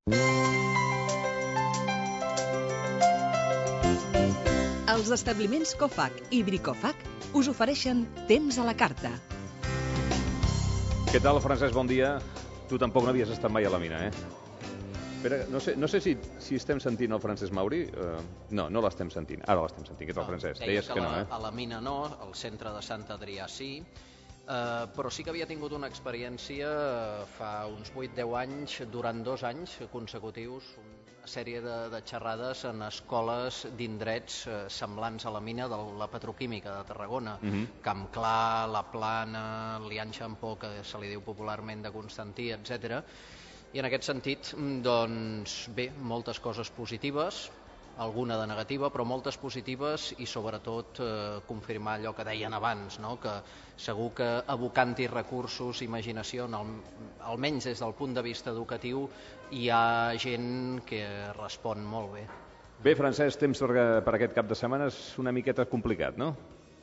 Els establiments Cofac i Bricofac us ofereixen Temps a la carta. Què tal, Francesc? Bon dia. Tu tampoc no havies estat mai a la mina, eh? Espera, no sé si estem sentint el Francesc Mauri. No l'estem sentint. Ara l'estem sentint. Què tal, Francesc? Deies que no, eh? A la mina no, al centre de Sant Adrià sí, però sí que havia tingut una experiència fa uns 8-10 anys, durant 2 anys consecutius, una sèrie de xerrades en escoles d'indrets semblants a la mina de la petroquímica de Tarragona. Camp Clar, La Plana, l'Ianxampó, que se li diu popularment de Constantí, etc. I en aquest sentit, doncs bé, moltes coses positives, alguna de negativa, però moltes positives i sobretot confirmar allò que deien abans, no? Que segur que abocant-hi recursos, imaginació, almenys des del punt de vista educatiu, hi ha gent que respon molt bé. Bé, Francesc, temps per aquest cap de setmana és una miqueta complicat, no?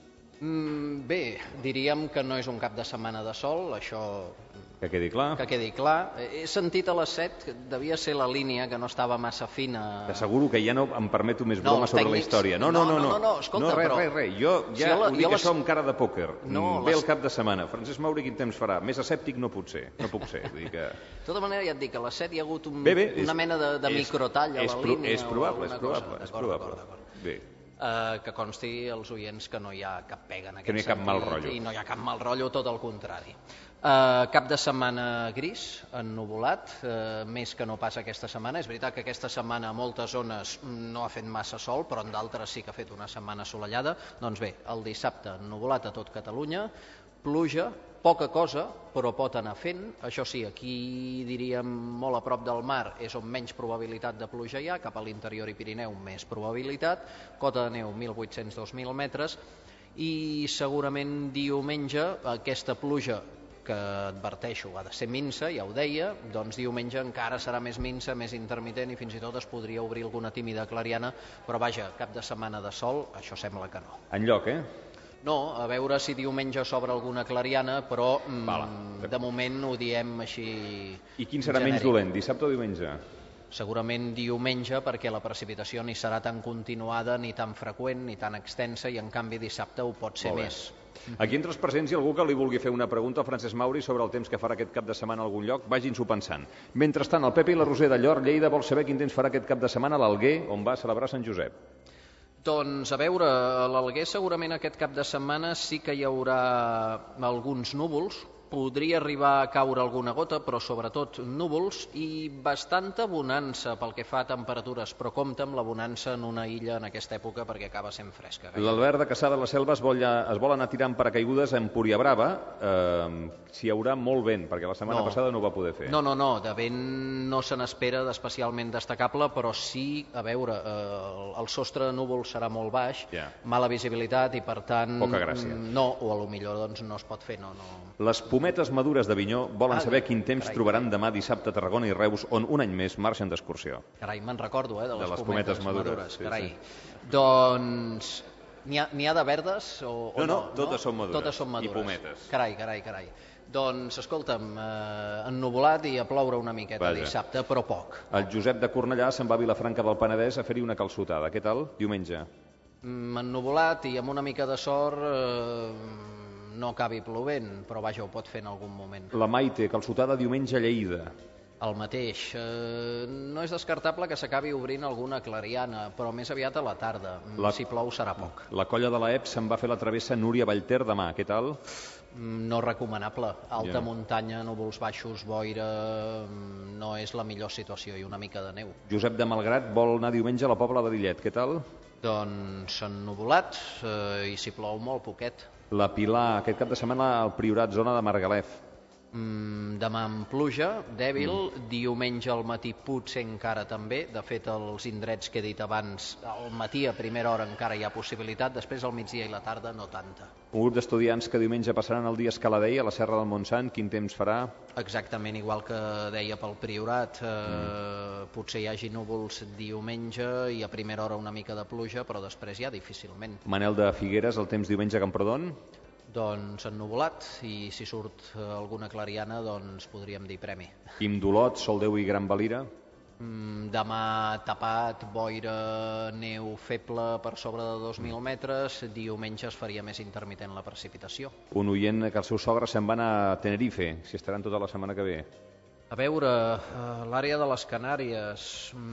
Bé, diríem que no és un cap de setmana de sol, això... Que quedi clar. Que quedi clar. He sentit a les 7 que devia ser la línia que no estava massa fina. T'asseguro que ja no em permeto més broma sobre la història. No, escolta, però... Res. Jo ja ho dic això amb cara de pòquer. Ve el cap de setmana. Francesc Mauri, quin temps farà? Més escèptic no puc ser. No puc ser. Vull dir que... De tota manera, ja et dic, a les 7 hi ha hagut una mena de microtall a la línia. És probable. Bé. Que consti els oients que no hi ha cap pega en aquest sentit. Que no hi ha cap mal rotllo. I no hi ha cap mal rotllo, tot el contrari. Cap de setmana gris, ennuvolat, més que no passa aquesta setmana. És veritat que aquesta setmana a moltes zones no ha fet massa sol, però en d'altres sí que ha fet una setmana assolellada. Doncs bé, el dissabte ennuvolat a tot Catalunya, pluja, poca cosa, però pot anar fent. Això sí, aquí diríem molt a prop del mar és on menys probabilitat de pluja hi ha, cap a l'interior i Pirineu més probabilitat, cota de neu 1.800-2.000 metres, i segurament diumenge aquesta pluja que adverteixo ha de ser minsa, ja ho deia, doncs diumenge encara serà més minsa, més intermitent i fins i tot es podria obrir alguna tímida clariana, però vaja, cap de setmana de sol, això sembla que no. Enlloc, No, a veure si diumenge s'obre alguna clariana, però de moment ho diem així I quin serà menys dolent, dissabte o diumenge? Segurament diumenge, perquè la precipitació ni serà tan continuada, ni tan freqüent, ni tan extensa, i en canvi dissabte ho pot ser més. Aquí entre els presents hi ha algú que li vulgui fer una pregunta al Francesc Mauri sobre el temps que farà aquest cap de setmana a algun lloc, vagin-s'ho pensant. Mentrestant, el Pepe i la Roser de Llor, Lleida, vol saber quin temps farà aquest cap de setmana a l'Alguer, on va celebrar Sant Josep. Doncs a veure, a l'Alguer segurament aquest cap de setmana sí que hi haurà alguns núvols, podria arribar a caure alguna gota, però sobretot núvols i bastanta bonança pel que fa a temperatures, però compta amb la bonança en una illa en aquesta època perquè acaba sent fresca. L'Albert de Cassà de la Selva es vol anar tirant paracaigudes a Empúria Brava, si hi haurà molt vent, perquè la setmana passada no ho va poder fer. No, de vent no se n'espera d'especialment destacable, però sí, a veure, el sostre de núvols serà molt baix, mala visibilitat i per tant... Poca gràcia. No, o a lo millor doncs no es pot fer, no. Les pometes madures d'Avinyó volen saber quin temps trobaran demà dissabte a Tarragona i Reus, on un any més marxen d'excursió. Carai, me'n recordo, de les pometes madures. Carai. Doncs n'hi ha de verdes o no? No, totes són madures. Totes són madures. I pometes. Carai. Doncs, escolta'm, ennuvolat i a ploure una miqueta dissabte, però poc. El Josep de Cornellà se'n va a Vilafranca del Penedès a fer-hi una calçotada. Què tal, diumenge? Ennuvolat i amb una mica de sort... no acabi plovent, però vaja, ho pot fer en algun moment. La Maite, calçotada diumenge a Lleida. El mateix. No és descartable que s'acabi obrint alguna clariana, però més aviat a la tarda. Si plou serà poc. La colla de la EP se'n va fer la travessa Núria Vallter demà. Què tal? No recomanable. Alta muntanya, núvols baixos, boira... no és la millor situació i una mica de neu. Josep de Malgrat vol anar diumenge a la Pobla de Lillet. Què tal? Doncs ennuvolat i si plou molt poquet. La Pilar, aquest cap de setmana al Priorat, zona de Margalef. Demà amb pluja, dèbil, diumenge al matí potser encara també, de fet els indrets que he dit abans, al matí a primera hora encara hi ha possibilitat, després al migdia i la tarda no tanta. Un grup d'estudiants que diumenge passaran el dia a Escaladei, a la Serra del Montsant, quin temps farà? Exactament igual que deia pel Priorat, potser hi hagi núvols diumenge i a primera hora una mica de pluja, però després ja difícilment. Manel de Figueres, el temps diumenge a Camprodon? Doncs ennuvolat, i si surt alguna clariana, doncs podríem dir premi. Quim d'Olot, Soldeu i Gran Valira? Demà tapat, boira, neu feble per sobre de 2.000 metres, diumenge es faria més intermitent la precipitació. Un oient que els seus sogres se'n van a Tenerife, si estaran tota la setmana que ve. A veure, l'àrea de les Canàries...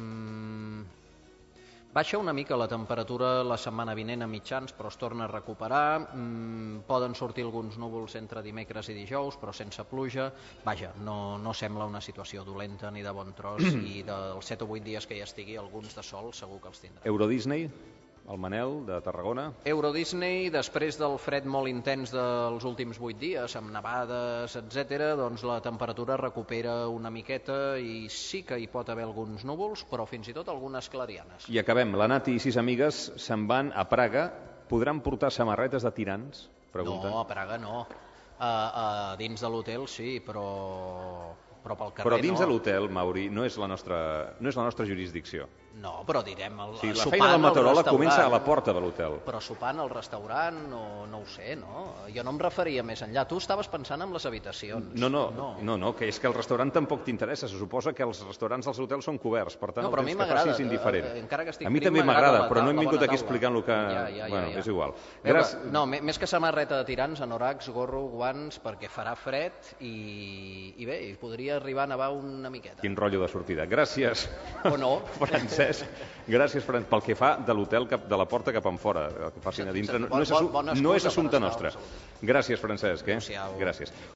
Baixa una mica la temperatura la setmana vinent a mitjans, però es torna a recuperar. Poden sortir alguns núvols entre dimecres i dijous, però sense pluja. Vaja, no sembla una situació dolenta ni de bon tros, i dels 7 o 8 dies que hi estigui, alguns de sol segur que els tindrà. Eurodisney, el Manel, de Tarragona. Eurodisney, després del fred molt intens dels últims 8 dies, amb nevades, etc., doncs la temperatura recupera una miqueta i sí que hi pot haver alguns núvols, però fins i tot algunes clarianes. I acabem. La Nati i 6 amigues se'n van a Praga. Podran portar samarretes de tirants? Pregunten. No, a Praga no. Dins de l'hotel sí, però pel carrer no. Però dins de l'hotel, Mauri, no és la nostra jurisdicció. No, però direm, la feina del meteoròleg comença a la porta de l'hotel. Però sopant al restaurant, no ho sé, no? Jo no em referia més enllà. Tu estaves pensant en les habitacions. No, que és que el restaurant tampoc t'interessa. Se suposa que els restaurants dels hotels són coberts, per tant, no, però el temps que facis és indiferent. A mi també m'agrada, però no hem vingut aquí explicant el que... Bueno, és igual. No, més que samarreta de tirants, anoracs, gorro, guants, perquè farà fred i bé, podria arribar a nevar una miqueta. Quin rotllo de sortida. Gràcies. O no. Francesc. Gràcies, pel que fa de l'hotel, de la porta cap enfora, el que facin a dintre, no és assumpte nostre. Gràcies, Francesc. Gràcies.